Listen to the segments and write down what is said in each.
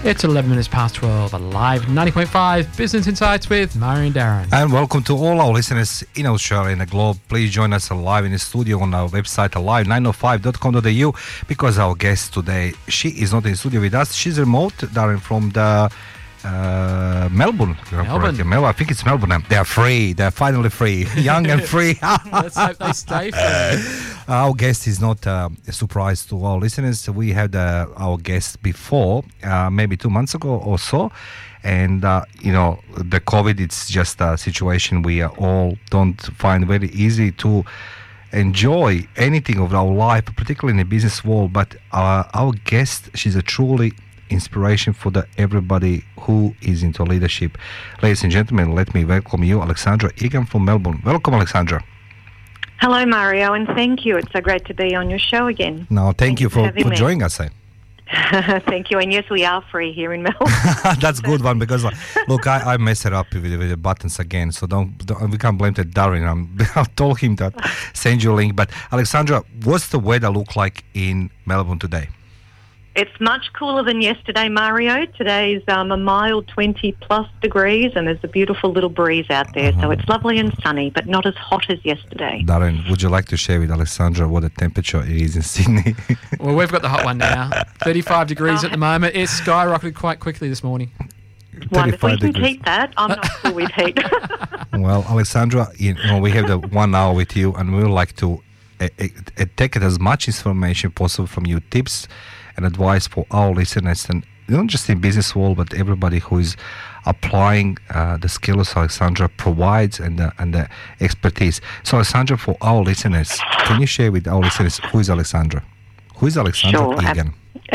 It's 11 minutes past 12 at Live 90.5 Business Insights with Murray and Darren. And welcome to all our listeners in Australia and the globe. Please join us live in the studio on our website alive905.com.au, because our guest today, she is not in the studio with us. She's remote, Darren, from the Melbourne. I think it's Melbourne. They are free. They're finally free. Young and free. Let's hope they stay free. Our guest is not a surprise to our listeners. We had our guest before, maybe 2 months ago or so. And, the COVID, it's just a situation we all don't find very easy to enjoy anything of our life, particularly in the business world. But our guest, she's a truly inspiration for everybody who is into leadership. Ladies and gentlemen, let me welcome you, Alexandra Egan from Melbourne. Welcome, Alexandra. Hello, Mario, and thank you. It's so great to be on your show again. No, thank you for joining us. Thank you. And yes, we are free here in Melbourne. That's a good one, because look, I mess it up with the buttons again, so don't we can't blame that Darren. I told him that send you a link. But Alexandra, what's the weather look like in Melbourne today? It's much cooler than yesterday, Mario. Today's a mild 20 plus degrees, and there's a beautiful little breeze out there. So it's lovely and sunny, but not as hot as yesterday. Darren, would you like to share with Alexandra what the temperature is in Sydney? Well, we've got the hot one now. 35 degrees at the moment. It's skyrocketed quite quickly this morning. Wonderful. You can keep that. I'm not cool with heat. Well, Alexandra, we have the 1 hour with you, and we would like to take as much information possible from you, tips and advice for our listeners, and not just in business world, but everybody who is applying the skills Alexandra provides and the expertise. So, Alexandra, for our listeners, can you share with our listeners who is Alexandra? Who is Alexandra Egan?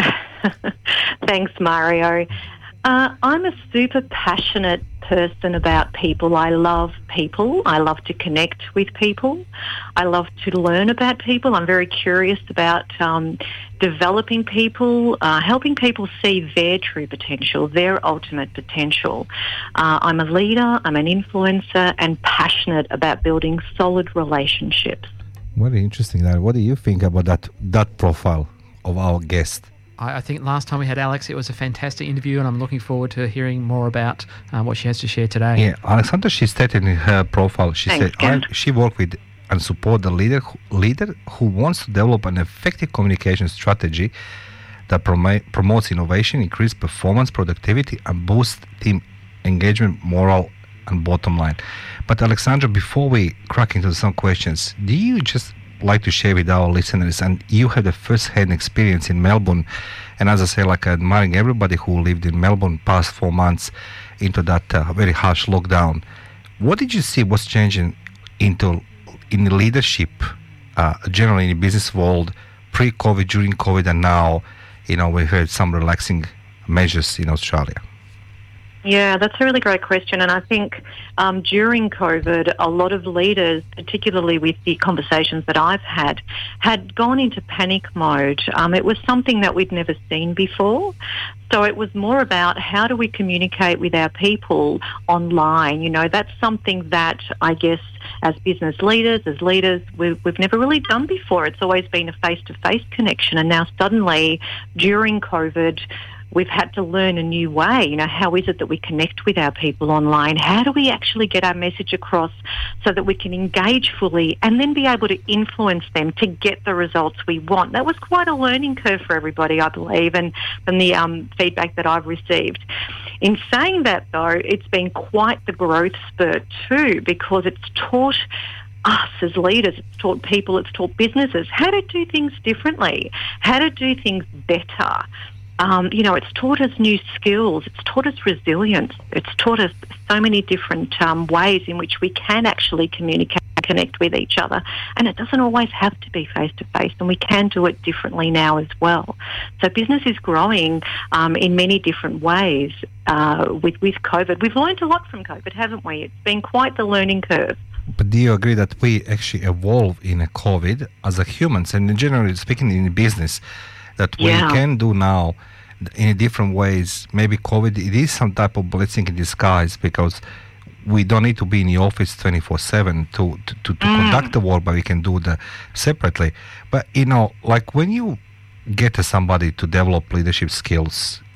Thanks, Mario. I'm a super passionate person about people. I love people. I love to connect with people. I love to learn about people. I'm very curious about developing people, helping people see their true potential, their ultimate potential. I'm a leader, I'm an influencer, and passionate about building solid relationships. Very interesting. What do you think about that profile of our guest? I think last time we had Alex, it was a fantastic interview, and I'm looking forward to hearing more about what she has to share today. Yeah, Alexandra, she stated in her profile, she said she worked with and support the leader who wants to develop an effective communication strategy that promotes innovation, increase performance, productivity, and boost team engagement, morale, and bottom line. But Alexandra, before we crack into some questions, do you just like to share with our listeners, and you had a first-hand experience in Melbourne, and as I say, like admiring everybody who lived in Melbourne past 4 months into that very harsh lockdown. What did you see was changing in the leadership, generally in the business world, pre-COVID, during COVID, and now, we heard some relaxing measures in Australia? Yeah, that's a really great question. And I think during COVID, a lot of leaders, particularly with the conversations that I've had gone into panic mode. It was something that we'd never seen before. So it was more about how do we communicate with our people online. That's something that I guess as business leaders, we've never really done before. It's always been a face-to-face connection. And now suddenly during COVID, we've had to learn a new way. How is it that we connect with our people online? How do we actually get our message across so that we can engage fully and then be able to influence them to get the results we want? That was quite a learning curve for everybody, I believe, and from the feedback that I've received. In saying that, though, it's been quite the growth spurt too, because it's taught us as leaders, it's taught people, it's taught businesses how to do things differently, how to do things better. It's taught us new skills. It's taught us resilience. It's taught us so many different ways in which we can actually communicate and connect with each other. And it doesn't always have to be face-to-face, and we can do it differently now as well. So business is growing in many different ways with COVID. We've learned a lot from COVID, haven't we? It's been quite the learning curve. But do you agree that we actually evolve in a COVID as a humans, and generally speaking in business, that we can do now in different ways? Maybe COVID, it is some type of blessing in disguise, because we don't need to be in the office 24/7 to conduct the work, but we can do that separately. But like when you get somebody to develop leadership skills,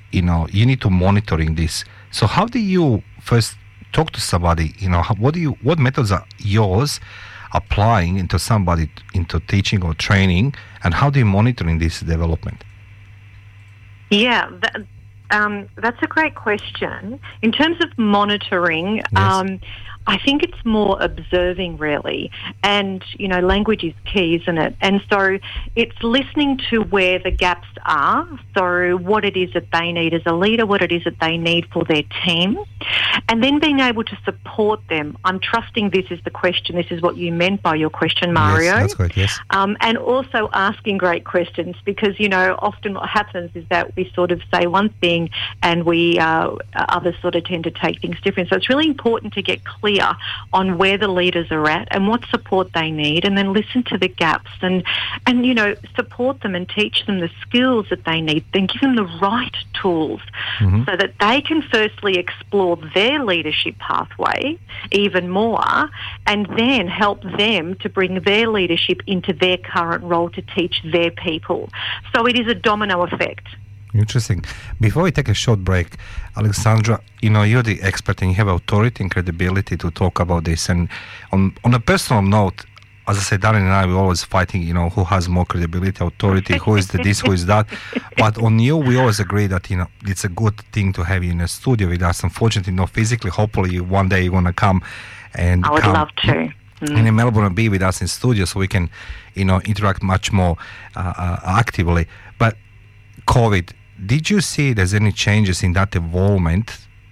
you need to monitoring this. So how do you first talk to somebody? What methods are yours applying into somebody, into teaching or training, and how do you monitoring this development? Yeah, that's a great question. In terms of monitoring, Yes. I think it's more observing, really. And, language is key, isn't it? And so it's listening to where the gaps are, so what it is that they need as a leader, what it is that they need for their team, and then being able to support them. I'm trusting this is the question. This is what you meant by your question, Mario. Yes, that's correct, yes. And also asking great questions, because, often what happens is that we sort of say one thing and others sort of tend to take things different. So it's really important to get clear on where the leaders are at and what support they need, and then listen to the gaps and support them and teach them the skills that they need, then give them the right tools so that they can firstly explore their leadership pathway even more, and then help them to bring their leadership into their current role to teach their people. So it is a domino effect. Interesting. Before we take a short break, Alexandra, you're the expert and you have authority and credibility to talk about this. And on a personal note, as I said, Darren and I, we're always fighting, who has more credibility, authority, who is this, who is that. But on you, we always agree that, it's a good thing to have you in a studio with us. Unfortunately, not physically. Hopefully, one day you're going to come and I would love to. And in Melbourne, be with us in studio so we can, interact much more actively. But COVID, did you see there's any changes in that evolution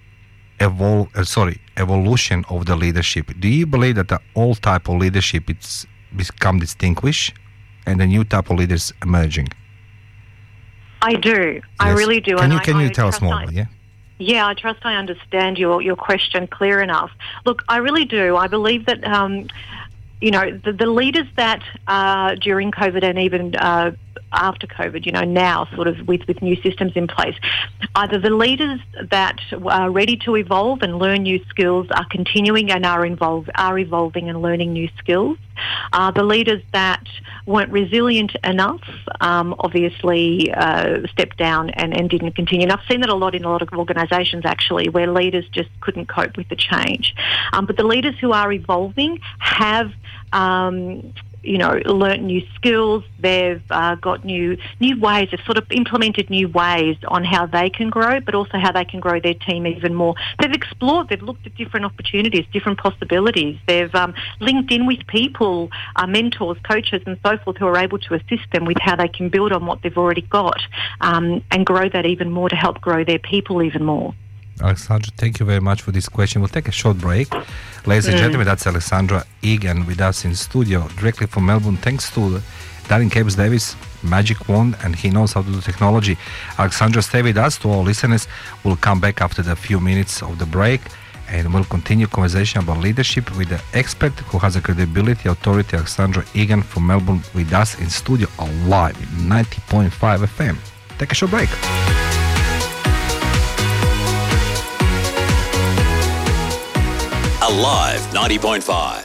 of the leadership? Do you believe that the old type of leadership it's become distinguished and the new type of leaders emerging? I do. Yes. I really do. Can you tell us more? Yeah, I trust I understand your question clear enough. Look, I really do. I believe that the leaders that during COVID and even after COVID, now sort of with new systems in place, either the leaders that are ready to evolve and learn new skills are continuing and are evolving and learning new skills. The leaders that weren't resilient enough, obviously stepped down and didn't continue. And I've seen that a lot in a lot of organisations actually, where leaders just couldn't cope with the change. But the leaders who are evolving have learnt new skills. They've got new ways. They've sort of implemented new ways on how they can grow, but also how they can grow their team even more. They've explored. They've looked at different opportunities, different possibilities. They've linked in with people, mentors, coaches, and so forth, who are able to assist them with how they can build on what they've already got and grow that even more to help grow their people even more. Alexandra, thank you very much for this question. We'll take a short break. Ladies and gentlemen, that's Alexandra Egan with us in studio, directly from Melbourne. Thanks to Darren Capes Davis, magic wand, and he knows how to do technology. Alexandra, stay with us. To all listeners, we'll come back after the few minutes of the break, and we'll continue conversation about leadership with the expert who has a credibility, authority, Alexandra Egan from Melbourne with us in studio live in 90.5 FM. Take a short break. Alive 90.5.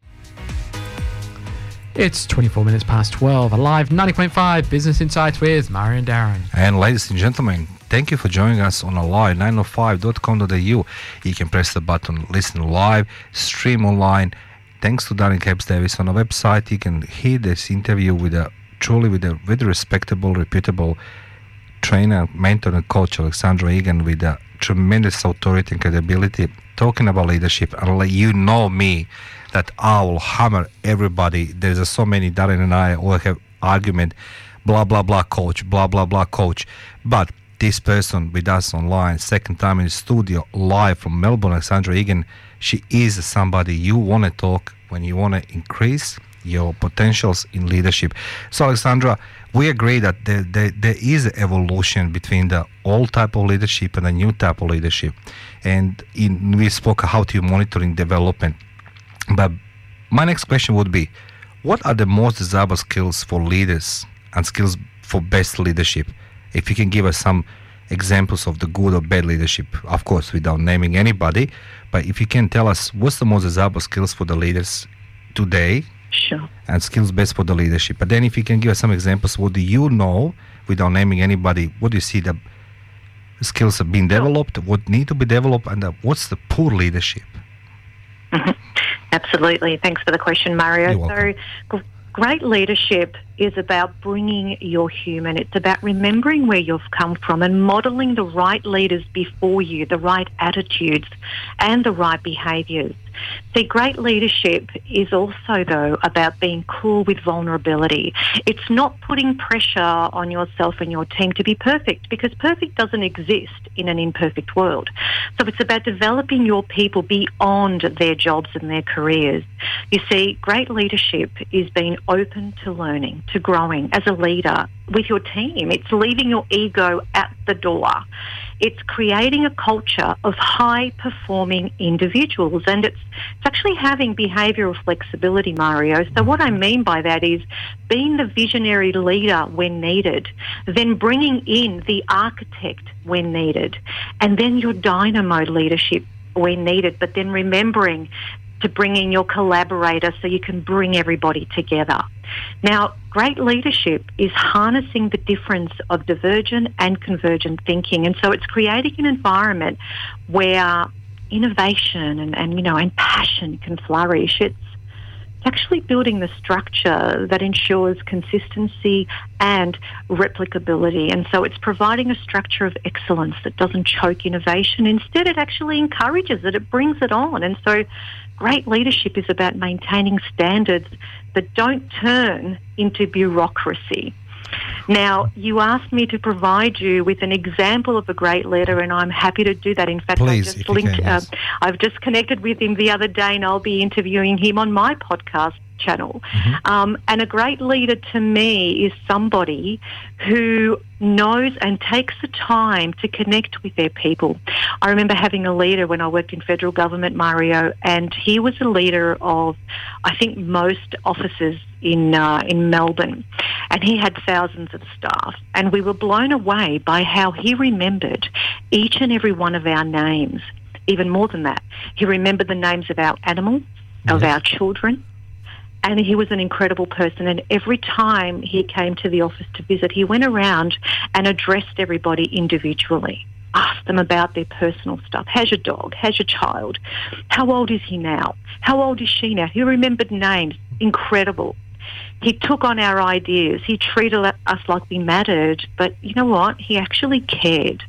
It's 24 minutes past 12. Alive 90.5 Business Insights with Mario and Darren. And ladies and gentlemen, thank you for joining us on Alive 905.com.au. You can press the button, listen live, stream online. Thanks to Darren Capes Davis on our website. You can hear this interview with a very respectable, reputable trainer, mentor, and coach, Alexandra Egan, with a tremendous authority and credibility, talking about leadership. And you know me, that I will hammer everybody. There's so many, Darren and I all have argument, blah, blah, blah, coach, blah, blah, blah, coach. But this person with us online, second time in the studio, live from Melbourne, Alexandra Egan, she is somebody you want to talk when you want to increase your potentials in leadership. So, Alexandra, we agree that there is an evolution between the old type of leadership and the new type of leadership. And we spoke how to monitoring development. But my next question would be, what are the most desirable skills for leaders and skills for best leadership? If you can give us some examples of the good or bad leadership, of course, without naming anybody, but if you can tell us what's the most desirable skills for the leaders today, sure, and skills best for the leadership. But then if you can give us some examples, what do you know, without naming anybody, what do you see the skills have been developed, what need to be developed, and what's the poor leadership? Absolutely. Thanks for the question, Mario. You're welcome. So, great leadership is about bringing your human. It's about remembering where you've come from and modelling the right leaders before you, the right attitudes and the right behaviours. See, great leadership is also, though, about being cool with vulnerability. It's not putting pressure on yourself and your team to be perfect, because perfect doesn't exist in an imperfect world. So it's about developing your people beyond their jobs and their careers. You see, great leadership is being open to learning, to growing as a leader with your team. It's leaving your ego at the door. It's creating a culture of high-performing individuals, and it's actually having behavioural flexibility, Mario. So what I mean by that is being the visionary leader when needed, then bringing in the architect when needed, and then your dynamo leadership when needed, but then remembering to bring in your collaborator so you can bring everybody together. Now, great leadership is harnessing the difference of divergent and convergent thinking, and so it's creating an environment where innovation and passion can flourish. It's actually building the structure that ensures consistency and replicability, and so it's providing a structure of excellence that doesn't choke innovation. Instead, it actually encourages it, it brings it on. And so great leadership is about maintaining standards that don't turn into bureaucracy. Now, you asked me to provide you with an example of a great leader, and I'm happy to do that. In fact, Please, I've just connected with him the other day, and I'll be interviewing him on my podcast channel. And a great leader to me is somebody who knows and takes the time to connect with their people. I remember having a leader when I worked in federal government, Mario, and he was a leader of, I think, most offices in Melbourne, and he had thousands of staff, and we were blown away by how he remembered each and every one of our names. Even more than that, he remembered the names of our animals, of our children. And he was an incredible person. And every time he came to the office to visit, he went around and addressed everybody individually, asked them about their personal stuff. How's your dog? How's your child? How old is he now? How old is she now? He remembered names. Incredible. He took on our ideas. He treated us like we mattered. But you know what? He actually cared.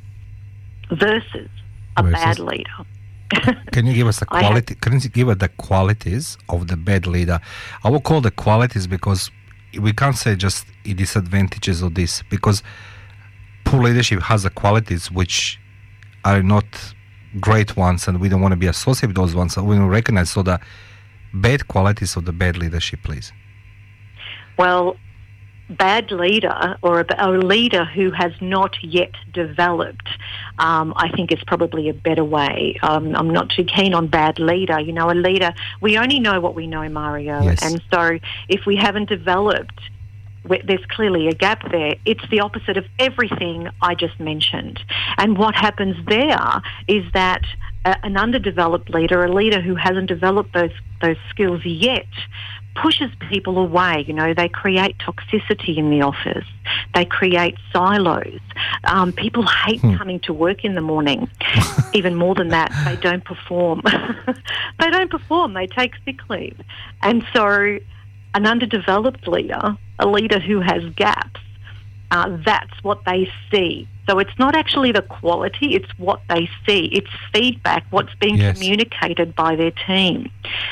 Versus a bad leader. Can you give us the quality? Can you give us the qualities of the bad leader? I will call the qualities because we can't say just the disadvantages of this, because poor leadership has the qualities which are not great ones, and we don't want to be associated with those ones. So we will recognize the bad qualities of the bad leadership, please. Well, bad leader, or a leader who has not yet developed, I think is probably a better way. I'm not too keen on bad leader. You know, a leader, we only know what we know, Mario. Yes. And so if we haven't developed, there's clearly a gap there. It's the opposite of everything I just mentioned. And what happens there is that an underdeveloped leader, a leader who hasn't developed those skills yet, pushes people away. You know, they create toxicity in the office. They create silos. People hate coming to work in the morning. Even more than that, they don't perform. They don't perform. They take sick leave. And so an underdeveloped leader, a leader who has gaps, that's what they see. So it's not actually the quality, it's what they see. It's feedback, what's being communicated by their team.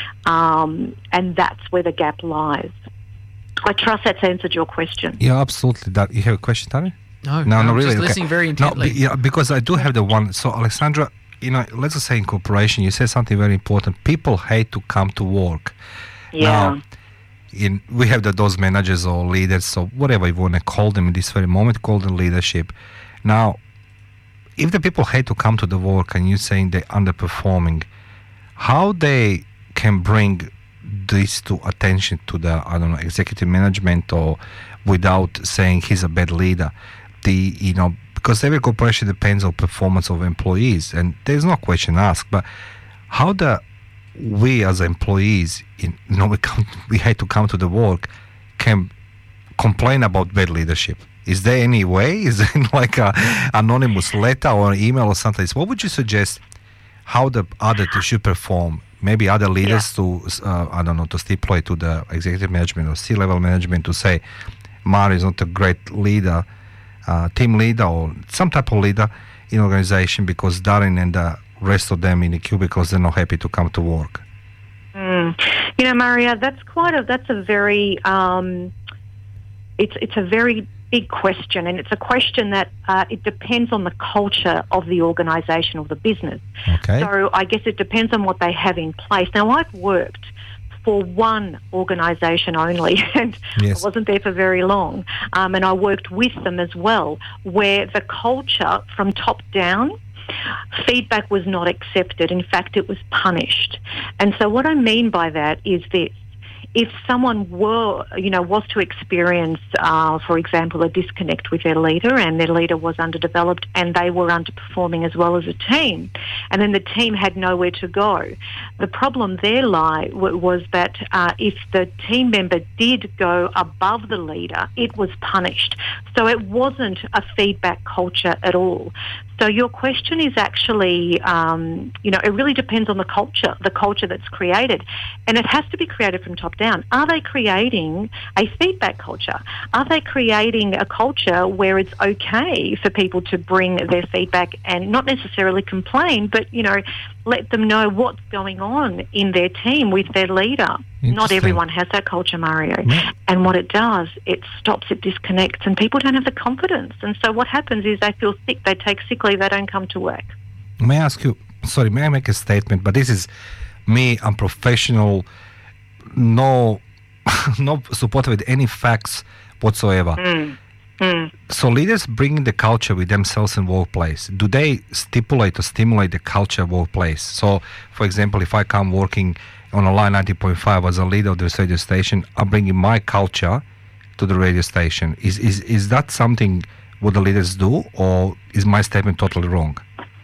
And that's where the gap lies. I trust that's answered your question. Yeah, absolutely. You have a question, Tony? No, not really. Just listening very intently. No, because I do have the one. So, Alexandra, you know, let's just say in corporation, you said something very important. People hate to come to work. Yeah. Now, we have those managers or leaders, so whatever you want to call them in this very moment, call them leadership. Now, if the people hate to come to the work and you're saying they're underperforming, how they can bring this to attention to the, executive management, or without saying he's a bad leader? Because every corporation depends on performance of employees, and there's no question asked, but how we as employees, we hate to come to the work, can complain about bad leadership? Is there any way? Is there like a anonymous letter or an email or something? What would you suggest how the other two should perform? Maybe other leaders to, to stipulate to the executive management or C-level management to say, Mario is not a great leader, team leader or some type of leader in organization because Darren and the rest of them in the cubicles, they're not happy to come to work. You know, Maria, that's a very, it's a very big question, and it's a question that it depends on the culture of the organisation or the business. Okay. So I guess it depends on what they have in place. Now, I've worked for one organisation only, and I wasn't there for very long, and I worked with them as well, where the culture from top down, feedback was not accepted. In fact, it was punished. And so what I mean by that is this. If someone was to experience, for example, a disconnect with their leader and their leader was underdeveloped and they were underperforming as well as a team, and then the team had nowhere to go, the problem there was that if the team member did go above the leader, it was punished. So it wasn't a feedback culture at all. So your question is actually, it really depends on the culture that's created. And it has to be created from top down. Are they creating a feedback culture? Are they creating a culture where it's okay for people to bring their feedback and not necessarily complain, but, let them know what's going on in their team with their leader? Not everyone has that culture, Mario. Yeah. And what it does, it stops, it disconnects, and people don't have the confidence. And so what happens is they feel sick, they take sick leave, they don't come to work. May I ask you, may I make a statement? But this is me, I'm professional, no supported with any facts whatsoever. So leaders bring the culture with themselves in workplace. Do they stipulate or stimulate the culture workplace? So, for example, if I come working on a line 90.5 as a leader of the radio station, I'm bringing my culture to the radio station. Is that something what the leaders do, or is my statement totally wrong?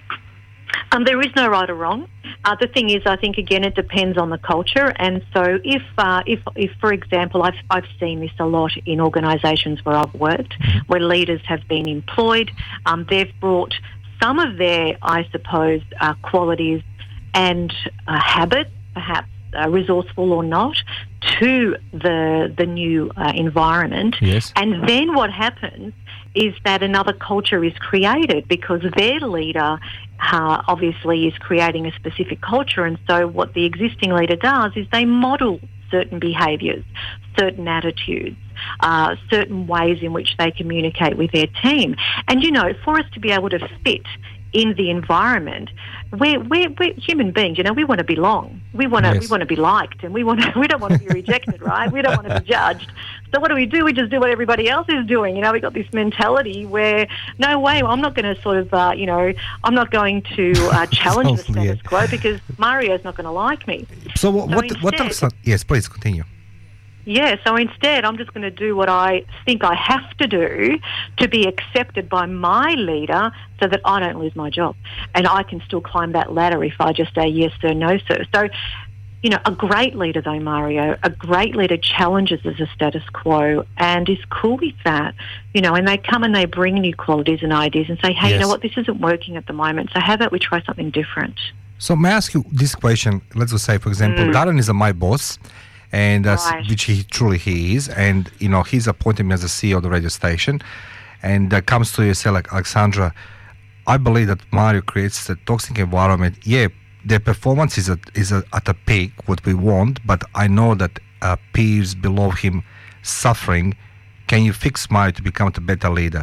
There is no right or wrong. The thing is, I think, again, it depends on the culture. And so if for example, I've seen this a lot in organisations where I've worked, where leaders have been employed, they've brought some of their, I suppose, qualities and habits, perhaps resourceful or not, to the new environment. Yes. And then what happens is that another culture is created because their leader obviously is creating a specific culture. And so what the existing leader does is they model certain behaviours, certain attitudes, certain ways in which they communicate with their team. And, for us to be able to fit in the environment, we're human beings. We want to belong. We want to be liked, and we don't want to be rejected, right? We don't want to be judged. So what do? We just do what everybody else is doing. We've got this mentality where no way, I'm not going to sort of, I'm not going to challenge the status quo because Mario's not going to like me. So what? Yes, please continue. Yeah, so instead I'm just going to do what I think I have to do to be accepted by my leader so that I don't lose my job. And I can still climb that ladder if I just say yes sir, no sir. So, a great leader though, Mario, a great leader challenges the status quo and is cool with that, and they come and they bring new qualities and ideas and say, hey, you know what, this isn't working at the moment, so how about we try something different? So may I ask you this question? Let's just say, for example, Darren is my boss, and which he is, and he's appointed me as a CEO of the radio station, and comes to you and say, like, Alexandra, I believe that Mario creates a toxic environment. Yeah, their performance is at a peak, what we want, but I know that peers below him suffering. Can you fix Mario to become a better leader?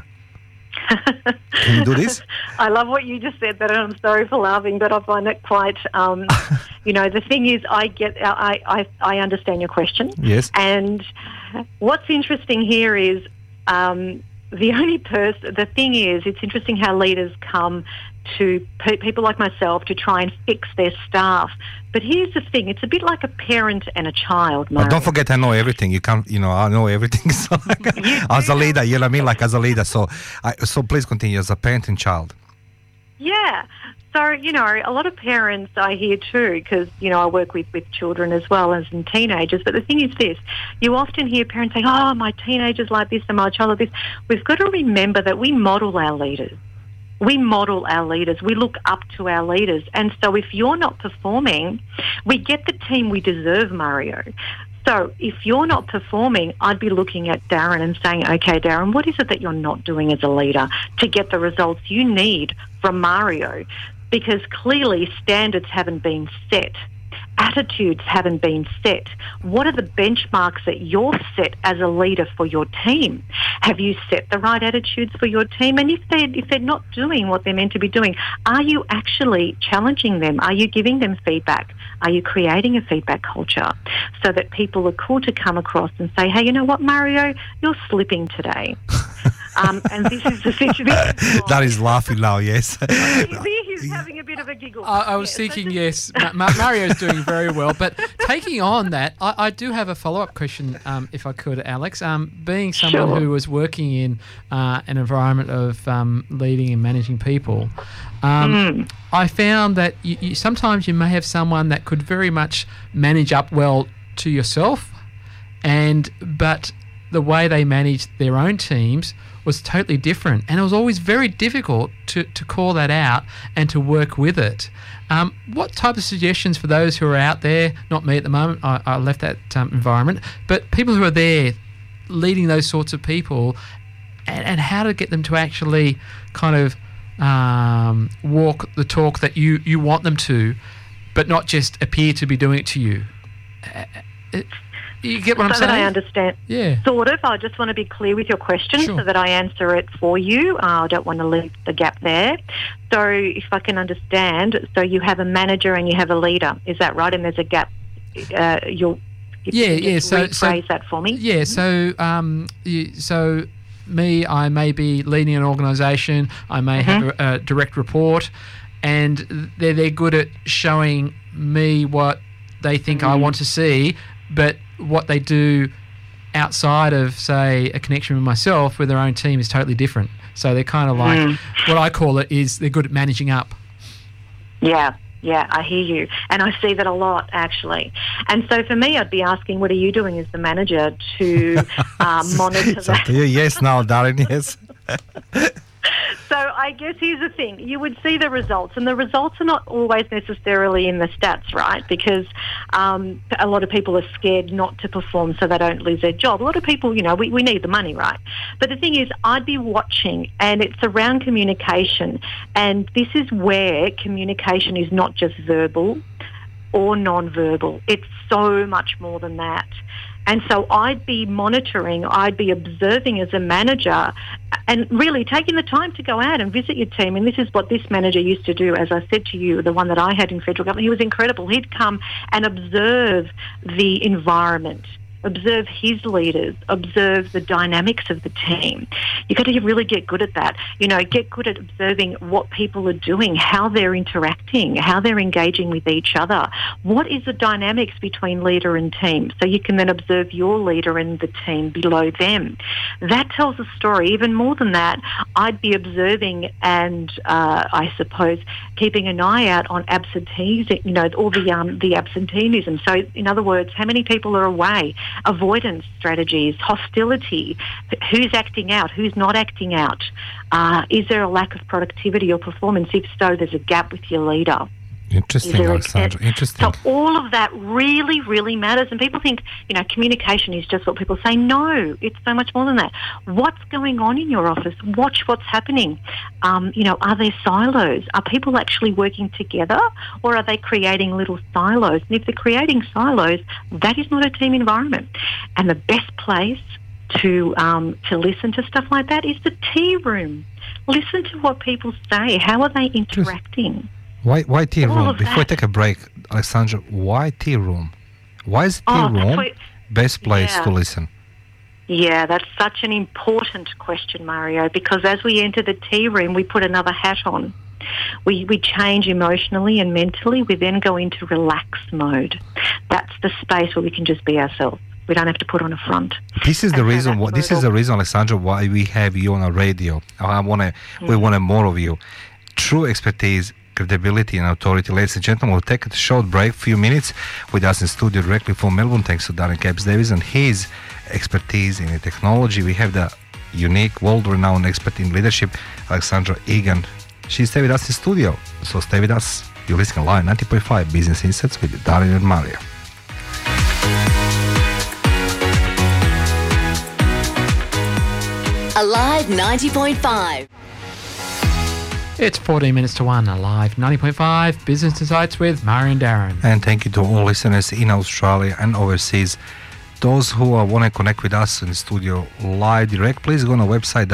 Can you do this? I love what you just said, but I'm sorry for laughing, but I find it quite, the thing is, I understand your question. Yes. And what's interesting here is the thing is, it's interesting how leaders come to people like myself to try and fix their staff. But here's the thing, it's a bit like a parent and a child, Mario. But don't forget, I know everything. You can't, I know everything. So as a leader, you know what I mean? Like as a leader. So please continue as a parent and child. Yeah. So, you know, a lot of parents I hear too, because, you know, I work with children as well as in teenagers. But the thing is this, you often hear parents saying, oh, my teenager's like this and my child like this. We've got to remember that we model our leaders. We model our leaders. We look up to our leaders. And so if you're not performing, we get the team we deserve, Mario. So if you're not performing, I'd be looking at Darren and saying, okay, Darren, what is it that you're not doing as a leader to get the results you need from Mario? Because clearly standards haven't been set. Attitudes haven't been set. What are the benchmarks that you're set as a leader for your team? Have you set the right attitudes for your team? And if they're not doing what they're meant to be doing, are you actually challenging them? Are you giving them feedback? Are you creating a feedback culture so that people are cool to come across and say, hey, you know what, Mario, you're slipping today. And this is the situation. That is laughing now, yes. He's having a bit of a giggle. I was thinking, yes, Mario's doing very well. But taking on that, I do have a follow-up question, if I could, Alex. Being someone who was working in an environment of leading and managing people, I found that sometimes you may have someone that could very much manage up well to yourself, but the way they managed their own teams was totally different, and it was always very difficult to call that out and to work with it. What type of suggestions for those who are out there, not me at the moment, I left that environment, but people who are there leading those sorts of people, and how to get them to actually kind of walk the talk that you want them to, but not just appear to be doing it to you. You get what I'm saying? So that I understand. Yeah. Sort of. I just want to be clear with your question so that I answer it for you. I don't want to leave the gap there. So if I can understand, so you have a manager and you have a leader. Is that right? And there's a gap. Rephrase that for me. Yeah. So me, I may be leading an organisation. I may have a direct report, and they're good at showing me what they think I want to see, but what they do outside of, say, a connection with myself with their own team is totally different. So they're kind of like, what I call it is they're good at managing up. Yeah, I hear you. And I see that a lot, actually. And so for me, I'd be asking, what are you doing as the manager to monitor that? Yes, now, Darren, yes. So I guess here's the thing. You would see the results, and the results are not always necessarily in the stats, right? Because a lot of people are scared not to perform so they don't lose their job. A lot of people, you know, we need the money, right? But the thing is, I'd be watching, and it's around communication. And this is where communication is not just verbal or non-verbal. It's so much more than that. And so I'd be monitoring, I'd be observing as a manager, and really taking the time to go out and visit your team. And this is what this manager used to do, as I said to you, the one that I had in federal government. He was incredible. He'd come and observe the environment, observe his leaders, observe the dynamics of the team. You've got to really get good at that. You know, get good at observing what people are doing, how they're interacting, how they're engaging with each other. What is the dynamics between leader and team? So you can then observe your leader and the team below them. That tells a story. Even more than that, I'd be observing and I suppose keeping an eye out on absenteeism, you know, all the absenteeism. So in other words, how many people are away? Avoidance strategies, hostility, who's acting out, who's not acting out. Is there a lack of productivity or performance? If so, there's a gap with your leader. Interesting, Alessandra. Interesting. So all of that really, really matters. And people think, you know, communication is just what people say. No, it's so much more than that. What's going on in your office? Watch what's happening. You know, are there silos? Are people actually working together, or are they creating little silos? And if they're creating silos, that is not a team environment. And the best place to listen to stuff like that is the tea room. Listen to what people say. How are they interacting? Why tea room? Before we take a break, Alessandra, why tea room? Why is tea room best place to listen? Yeah, that's such an important question, Mario, because as we enter the tea room, we put another hat on. We change emotionally and mentally. We then go into relax mode. That's the space where we can just be ourselves. We don't have to put on a front. This is the reason. Alessandra, why we have you on our radio. We want more of you. true expertise, credibility and authority. Ladies and gentlemen, we'll take a short break, few minutes. With us in studio directly from Melbourne, thanks to Darren Capps Davis and his expertise in the technology. We have the unique, world-renowned expert in leadership, Alexandra Egan. She's stay with us in studio, so stay with us. You're listening live 90.5 Business Insights with Darren and Mario. Alive 90.5. It's 14 minutes to 1, Alive 90.5 Business Insights with Mario and Darren. And thank you to all listeners in Australia and overseas. Those who want to connect with us in the studio live direct, please go on our website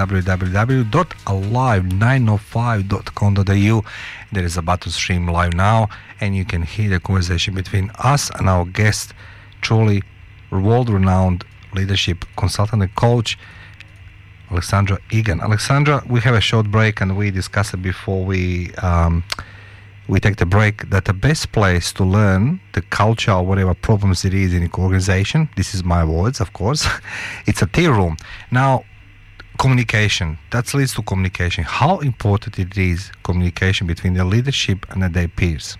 www.alive905.com.au. There is a button stream live now, and you can hear the conversation between us and our guest, truly world-renowned leadership consultant and coach, Alexandra Egan. Alexandra, we have a short break, and we discussed it before we take the break, that the best place to learn the culture or whatever problems it is in an organization, this is my words, of course, it's a tea room. Now, communication, that leads to communication. How important it is, communication between the leadership and their peers?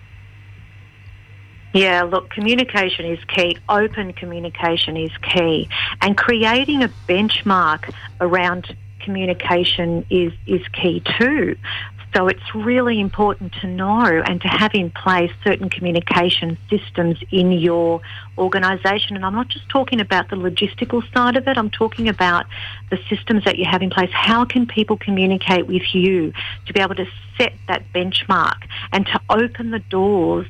Yeah, look, communication is key. Open communication is key. And creating a benchmark around communication is key too. So it's really important to know and to have in place certain communication systems in your organisation. And I'm not just talking about the logistical side of it. I'm talking about the systems that you have in place. How can people communicate with you to be able to set that benchmark and to open the doors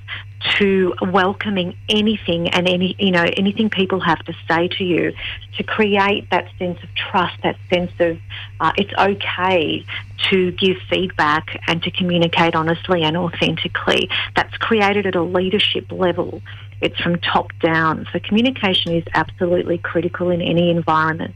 to welcoming anything and anything people have to say to you, to create that sense of trust, that sense of it's okay to give feedback and to communicate honestly and authentically. That's created at a leadership level. It's from top down. So communication is absolutely critical in any environment.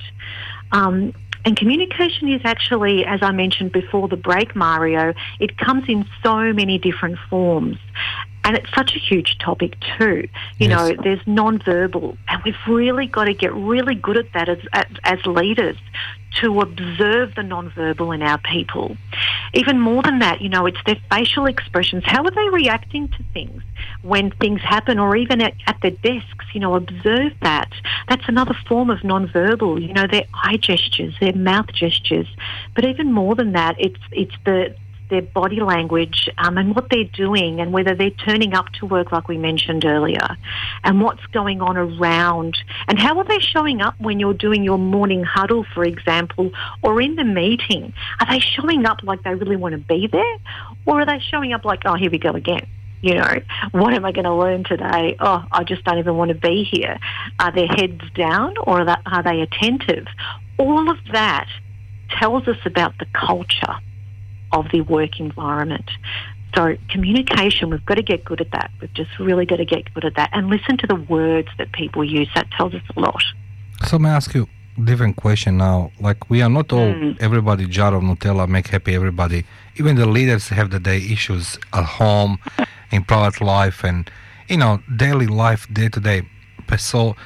And communication is actually, as I mentioned before the break, Mario, it comes in so many different forms. And it's such a huge topic too. You know, there's non-verbal, and we've really got to get really good at that as leaders, to observe the non-verbal in our people. Even more than that, you know, it's their facial expressions. How are they reacting to things when things happen, or even at their desks? You know, observe that. That's another form of non-verbal. You know, their eye gestures, their mouth gestures. But even more than that, it's their body language and what they're doing, and whether they're turning up to work like we mentioned earlier, and what's going on around, and how are they showing up when you're doing your morning huddle, for example, or in the meeting. Are they showing up like they really want to be there, or are they showing up like, oh, here we go again? You know, what am I going to learn today? Oh, I just don't even want to be here. Are their heads down, or are they attentive? All of that tells us about the culture of the work environment. So communication, we've got to get good at that. We've just really got to get good at that and listen to the words that people use. That tells us a lot. So may I ask you a different question now? Like, we are not all, everybody jar of Nutella, make happy everybody. Even the leaders have their issues at home, in private life, and, you know, daily life, day to day. So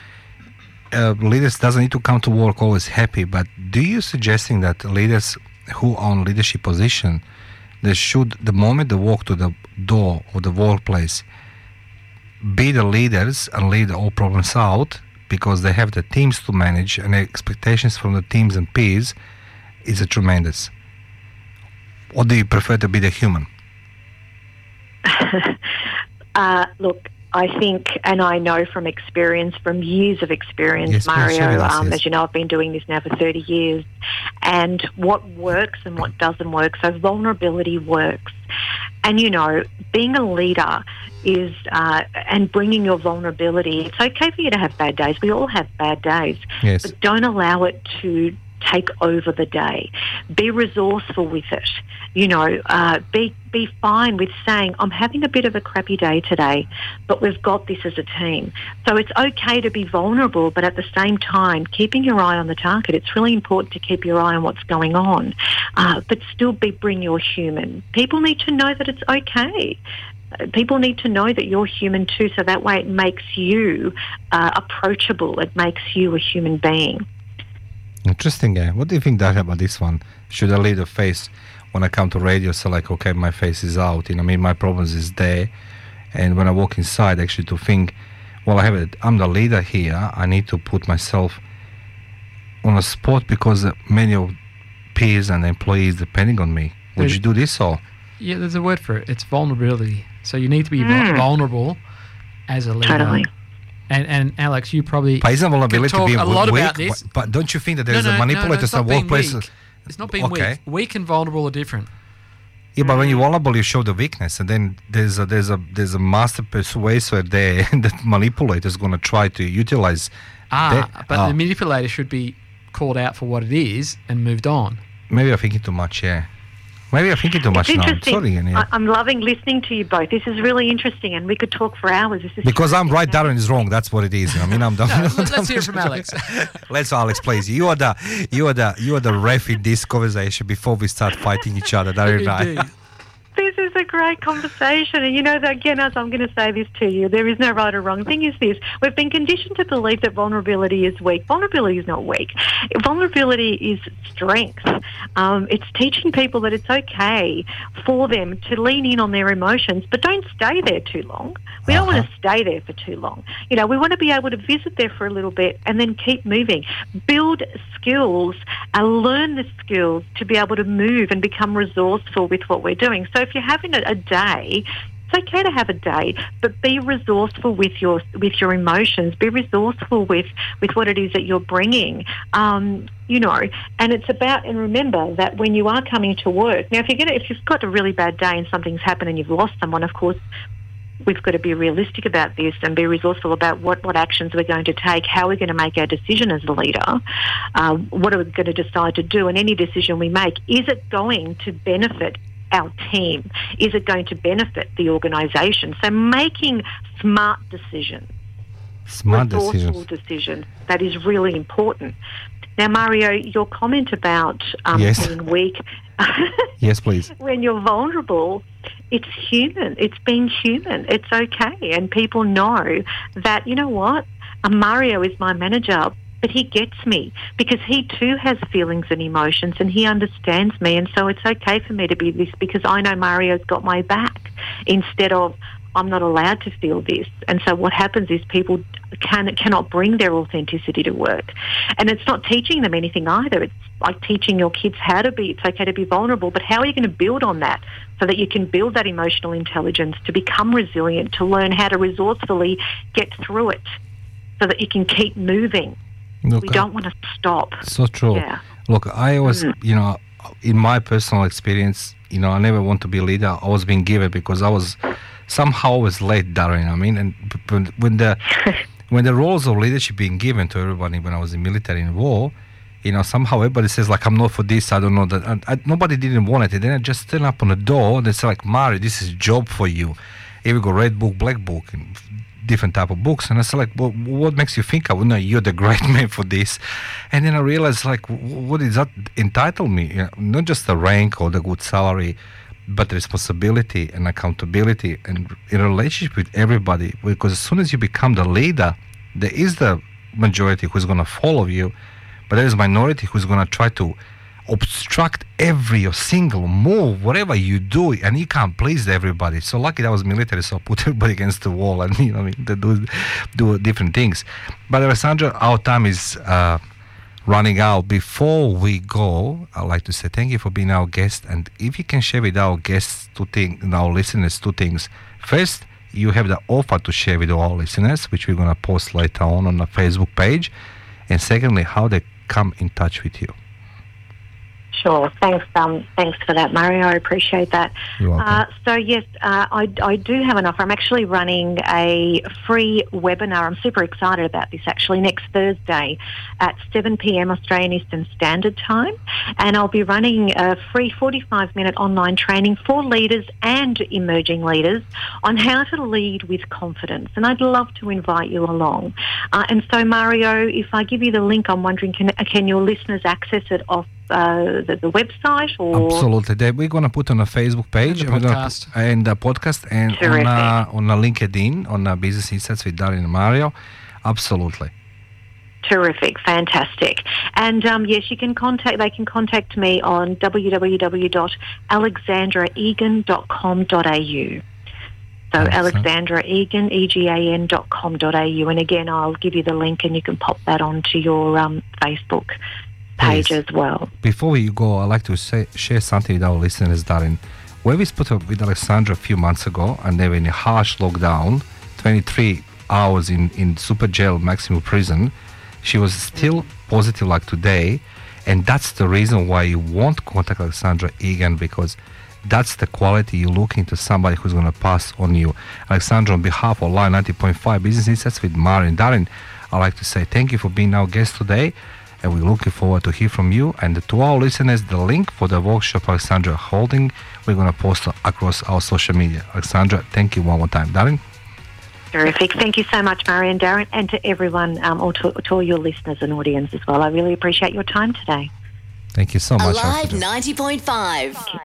leaders doesn't need to come to work always happy, but do you suggesting that leaders who are in leadership position, they should, the moment they walk to the door of the workplace, be the leaders and lead all problems out, because they have the teams to manage, and the expectations from the teams and peers is tremendous? Or do you prefer to be the human? Look, I think, and I know from experience, from years of experience, Mario, as you know, I've been doing this now for 30 years, and what works and what doesn't work. So vulnerability works. And, you know, being a leader is, and bringing your vulnerability, it's okay for you to have bad days. We all have bad days. Yes. But don't allow it to take over the day. Be resourceful with it. You know, be fine with saying, I'm having a bit of a crappy day today, but we've got this as a team. So it's okay to be vulnerable, but at the same time, keeping your eye on the target. It's really important to keep your eye on what's going on, but still bring your human. People need to know that it's okay. People need to know that you're human too, so that way it makes you approachable. It makes you a human being. Interesting. What do you think, Dad, about this one? Should a leader face when I come to radio, so like, okay, my face is out, my problems is there. And when I walk inside, actually to think, well, I'm the leader here. I need to put myself on a spot because many of peers and employees depending on me. Would you do this or? Yeah, there's a word for it. It's vulnerability. So you need to be vulnerable as a leader. Totally. And Alex, you probably vulnerability talk to be a lot weak, about this. but don't you think that there's a manipulator in workplace? It's not being weak. Weak and vulnerable are different. Yeah, but when you're vulnerable, you show the weakness, and then there's a master persuader there that manipulator is going to try to utilize. But the manipulator should be called out for what it is and moved on. Maybe I'm thinking too much. Yeah. Maybe I'm thinking too much now. Sorry, I'm loving listening to you both. This is really interesting, and we could talk for hours. Because I'm right, Darren is wrong. That's what it is. I'm done. Let's hear from Alex. Let's, Alex, please. You are the ref in this conversation before we start fighting each other, Darren and I. This is a great conversation. And again, as I'm going to say this to you, there is no right or wrong. The thing is this, we've been conditioned to believe that vulnerability is weak. Vulnerability is not weak. Vulnerability is strength. It's teaching people that it's okay for them to lean in on their emotions, but don't stay there too long. We don't want to stay there for too long. We want to be able to visit there for a little bit and then keep moving. Build skills and learn the skills to be able to move and become resourceful with what we're doing. So if you're having a day, it's okay to have a day, but be resourceful with your emotions. Be resourceful with what it is that you're bringing. And it's about, and remember that when you are coming to work, now if you've got a really bad day and something's happened and you've lost someone, of course, we've got to be realistic about this and be resourceful about what actions we're going to take, how we're going to make our decision as a leader, what are we going to decide to do, and any decision we make, is it going to benefit our team? Is it going to benefit the organisation? So making smart decisions. Resourceful decisions. That is really important. Now, Mario, your comment about being weak. Yes, please. When you're vulnerable, it's human. It's being human. It's okay. And people know that, you know what? Mario is my manager, but he gets me because he too has feelings and emotions and he understands me. And so it's okay for me to be this because I know Mario's got my back instead of I'm not allowed to feel this. And so what happens is people cannot bring their authenticity to work. And it's not teaching them anything either. It's like teaching your kids how to be. It's okay to be vulnerable, but how are you going to build on that so that you can build that emotional intelligence to become resilient, to learn how to resourcefully get through it so that you can keep moving. Look, we don't want to stop. So true. Yeah. Look, I always, in my personal experience, I never want to be a leader. I was being given because I was somehow always late, Darren. And when the roles of leadership being given to everybody when I was in military and war, somehow everybody says like, I'm not for this, I don't know that. And nobody didn't want it. And then I just turn up on the door and they say like, Mario, this is a job for you. Here we go, red book, black book, and different type of books. And I said like, well, what makes you think you're the great man for this? And then I realized like, what does that entitle me? Not just the rank or the good salary, but responsibility and accountability and in a relationship with everybody. Because as soon as you become the leader, there is the majority who's going to follow you, but there is minority who's going to try to obstruct every single move, whatever you do, and you can't please everybody. So lucky that was military, so I put everybody against the wall and they do different things. But Alessandra, our time is running out. Before we go, I'd like to say thank you for being our guest, and if you can share with our guests our listeners two things. First, you have the offer to share with our listeners, which we're going to post later on the Facebook page, and secondly, how they come in touch with you. Sure. Thanks for that, Mario. I appreciate that. You're welcome. So, yes, I do have an offer. I'm actually running a free webinar. I'm super excited about this, actually, next Thursday at 7 p.m. Australian Eastern Standard Time. And I'll be running a free 45-minute online training for leaders and emerging leaders on how to lead with confidence. And I'd love to invite you along. And so, Mario, if I give you the link, I'm wondering, can your listeners access it off the website? Or absolutely. We're going to put on a Facebook page and the podcast and on a LinkedIn on Business Insights with Darren and Mario. Absolutely. Terrific, fantastic. And yes, they can contact me on www.alexandraegan.com.au. So Alexandra Egan, EGAN.com.au. And again, I'll give you the link and you can pop that onto your Facebook page as well. Before we go, I'd like to share something with our listeners, Darren. When we spoke with Alexandra a few months ago and they were in a harsh lockdown, 23 hours in super jail, maximum prison, she was still positive like today. And that's the reason why you won't contact Alexandra Egan, because that's the quality you're looking to, somebody who's going to pass on you. Alexandra, on behalf of Live 90.5 Business Insights with Mari and Darren, I'd like to say thank you for being our guest today, and we're looking forward to hear from you. And to our listeners, the link for the workshop Alexandra holding, we're going to post across our social media. Alexandra, thank you one more time. Darren? Terrific. Thank you so much, Mari and Darren, and to everyone, or to all your listeners and audience as well. I really appreciate your time today. Thank you so much. Alive 90.5.